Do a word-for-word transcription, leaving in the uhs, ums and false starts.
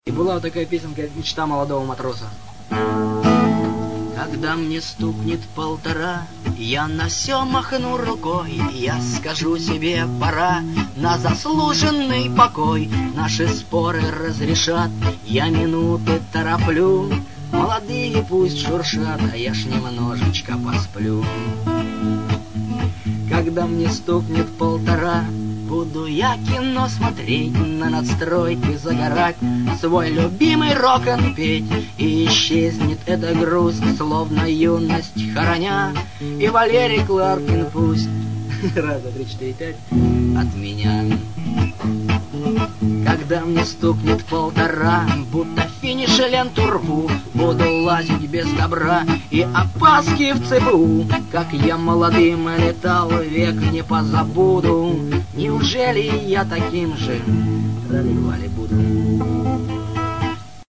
И была вот такая песенка «Мечта молодого матроса». Когда мне стукнет полтора, я на все махну рукой, я скажу себе пора на заслуженный покой. Наши споры разрешат, я минуты тороплю, молодые пусть шуршат, а я ж немножечко посплю. Когда мне стукнет полтора, буду я кино смотреть, на надстройке загорать, свой любимый рок-н петь. И исчезнет эта грусть, словно юность хороня, и Валерий Кларкин пусть раз, два, три, четыре, пять от меня. Когда мне стукнет полтора, будто финиш ленту рву, буду лазить без добра и опаски в ЦБУ. Как я молодым летал, век не позабуду. Неужели я таким же ралли-вали буду?